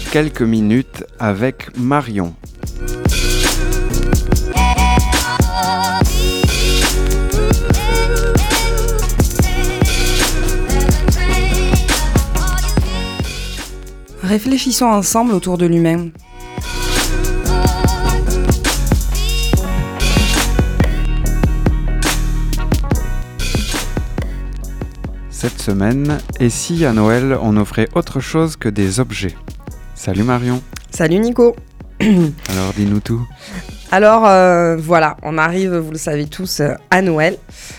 quelques minutes avec Marion. Réfléchissons ensemble autour de l'humain. Cette semaine, et si à Noël on offrait autre chose que des objets? Salut Marion. Salut Nico. Alors dis-nous tout. Alors voilà, on arrive, vous le savez tous, à Noël.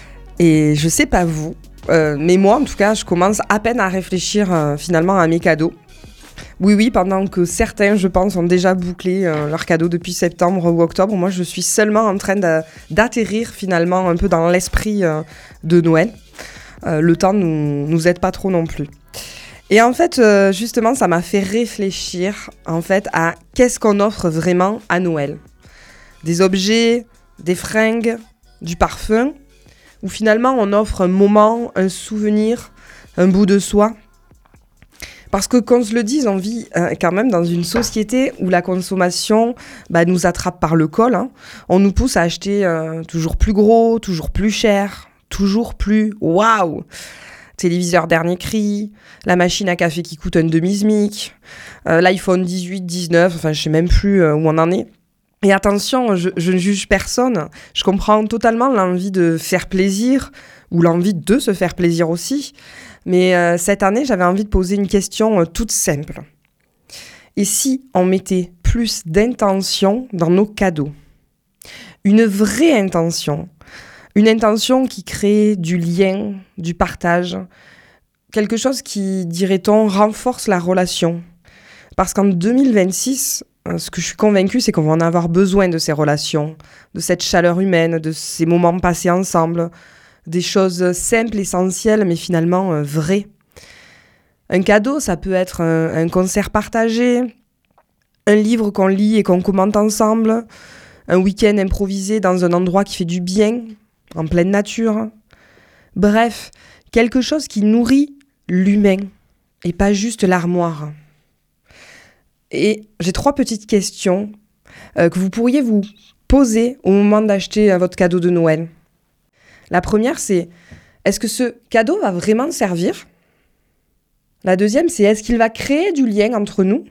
Et je sais pas vous, mais moi en tout cas, je commence à peine à réfléchir finalement à mes cadeaux. Oui, pendant que certains, je pense, ont déjà bouclé leurs cadeaux depuis septembre ou octobre, moi je suis seulement en train d'atterrir finalement un peu dans l'esprit de Noël. Le temps nous aide pas trop non plus. Et en fait, justement, ça m'a fait réfléchir en fait à qu'est-ce qu'on offre vraiment à Noël. Des objets, des fringues, du parfum, ou finalement on offre un moment, un souvenir, un bout de soi. Parce que qu'on se le dise, on vit quand même dans une société où la consommation nous attrape par le col. On nous pousse à acheter toujours plus gros, toujours plus cher, toujours plus waouh. Téléviseur dernier cri, la machine à café qui coûte un demi-smic, l'iPhone 18, 19, enfin je sais même plus où on en est. Et attention, je ne juge personne, je comprends totalement l'envie de faire plaisir ou l'envie de se faire plaisir aussi. Mais cette année, j'avais envie de poser une question toute simple. Et si on mettait plus d'intention dans nos cadeaux? Une vraie intention. Une intention qui crée du lien, du partage. Quelque chose qui, dirait-on, renforce la relation. Parce qu'en 2026, ce que je suis convaincue, c'est qu'on va en avoir besoin de ces relations, de cette chaleur humaine, de ces moments passés ensemble, des choses simples, essentielles, mais finalement vraies. Un cadeau, ça peut être un concert partagé, un livre qu'on lit et qu'on commente ensemble, un week-end improvisé dans un endroit qui fait du bien, en pleine nature. Bref, quelque chose qui nourrit l'humain et pas juste l'armoire. Et j'ai 3 petites questions que vous pourriez vous poser au moment d'acheter votre cadeau de Noël. La première, c'est est-ce que ce cadeau va vraiment servir? La deuxième, c'est est-ce qu'il va créer du lien entre nous?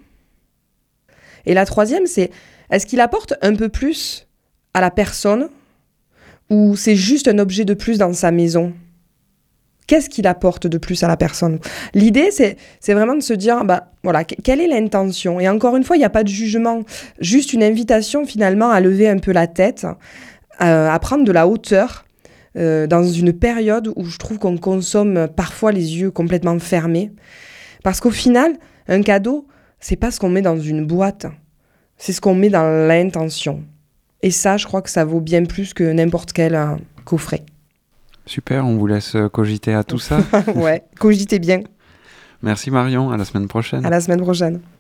Et la troisième, c'est est-ce qu'il apporte un peu plus à la personne ou c'est juste un objet de plus dans sa maison? Qu'est-ce qu'il apporte de plus à la personne? L'idée, c'est vraiment de se dire, voilà, quelle est l'intention? Et encore une fois, il n'y a pas de jugement, juste une invitation finalement à lever un peu la tête, à prendre de la hauteur, dans une période où je trouve qu'on consomme parfois les yeux complètement fermés. Parce qu'au final, un cadeau, c'est pas ce qu'on met dans une boîte, c'est ce qu'on met dans l'intention. Et ça, je crois que ça vaut bien plus que n'importe quel coffret. Super, on vous laisse cogiter à tout ça. Ouais, cogitez bien. Merci Marion, à la semaine prochaine. À la semaine prochaine.